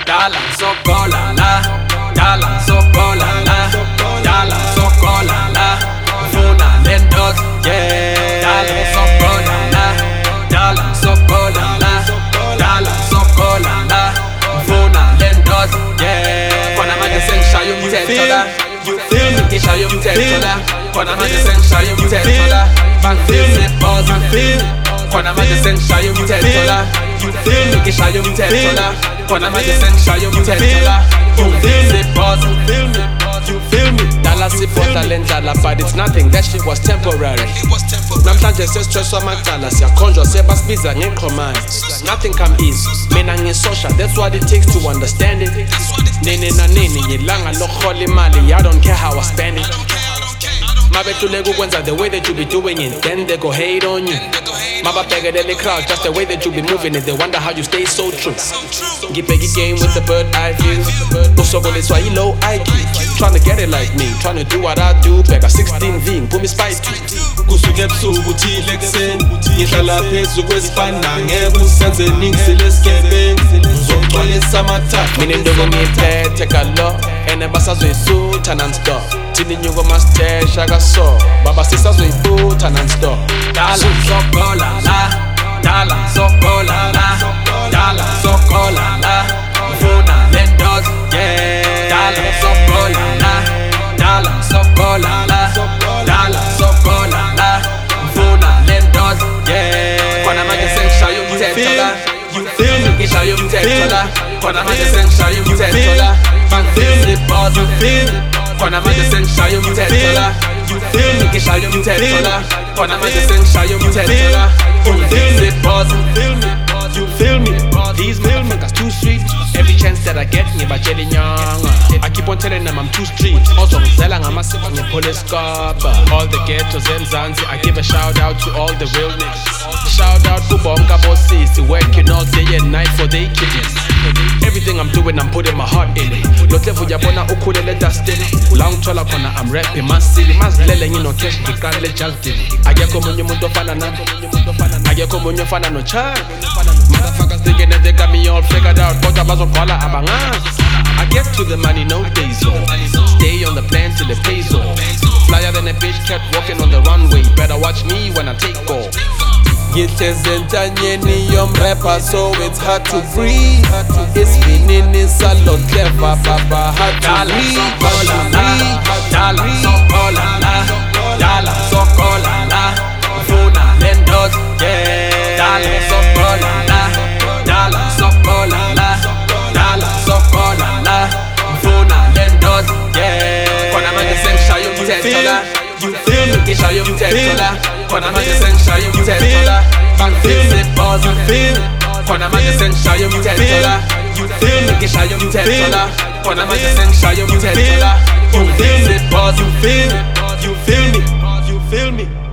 dala sokola la, dala sokola la, dala sokola la, funa lendot, yeah. Dala sokola la, dala sokola la, dala sokola la, funa lendot, yeah. Kona manje sengishaye umthetho la, you feel me? Ngishaye umthetho la, kona manje sengishaye umthetho la, bangifeel pause, you feel me? Kona manje sengishaye umthetho la, you feel me? Ngishaye umthetho la, kona manje sengishaye umthetho la, you feel me? Pause, you feel me? You feel me? Dala sipota lendala, but it's nothing, that shit was temporary. Namhlanje se-stress wamacala, siyakhonjwa sebasibiza ngeqhomane. Nothing come easy, mina ngisosha, that's what it takes to understand it. Nini na nini, ngilanga lokuhola imali, I don't care how I spend it. Mabehluleka ukwenza the way that you be doing it, then they go hate on you. Mababhekelele crowd, just the way that you be moving it, they wonder how you stay so true. Ngibheka game with the bird eye view, usokoliswa yi-low IQ. Tryna get it like me, tryna do what I do, bheka 16V, ngiphume ispike. Kusuke ebusuku uthile ekuseni, ngihlala phezu kwesifana, ngeke usenze ningisile esigebengu, ngizogcwalisa amathafa. Mina indobo ngiyiphethe kalo, ene basazoyisutha non-stop. Thina inyuko masitesha kaso, baba sisazoyibutha non-stop. Dala sokola la, dala sokola la, dala sokola la, funa lendot, yeah. Dala sokola la, dala sokola la, dala sokola la, funa lendot, yeah. Kona manje sengishaye umthetho la, you feel me? Ngishaye umthetho la, kona manje sengishaye umthetho la, bangifeel pause, you feel me? Kona manje sengishaye umthetho la, you feel me? Ngishaye umthetho la, kona manje sengishaye umthetho la, you feel me? Pause, you feel me? You feel me? These motherfuckers too sweet. Every chance that I get, ngibatshela inyanga. I keep on telling them I'm too street. Also ngizela ngamasiko ngiphole isikapa. All the ghettos eMzansi, I give a shout out to all the real niggas. Shout out to bonke abosisi, working all day and night for they kiddies. Everything I'm doing, I'm putting my heart in it. Lo level yabona ukhulele dustin. La ngithola khona I'm rapping masili. Mazilele ngino cash ngiqale Justin. Akekho omunye umuntu ofana nami. Akekho omunye ofana no Chad. Motherfuckers thinking that they got me all figured out, kodwa bazoqala abangazi. I get to the money, no days off. Stay on the plan till it pays off. Flyer than a bitch cat walking on the runway. Better watch me when I take off. Ngihlezi entanyeni yomrapper, so it's hard to breathe. Isivinini salo clever, baba hard to read. Dala sokola la, dala sokola la, funa lendot, yeah. Dala sokola la, dala sokola la, dala sokola la, funa lendot, yeah. Kona manje sengishaye umthetho la, you feel me? Ngishaye umthetho la, kona manje sengishaye umthetho la, bangifeel pause, you feel me? Kona manje sengishaye umthetho la, you feel me? Ngishaye umthetho la, kona manje sengishaye umthetho la, you feel me? Pause, you feel me? You feel me? You feel me?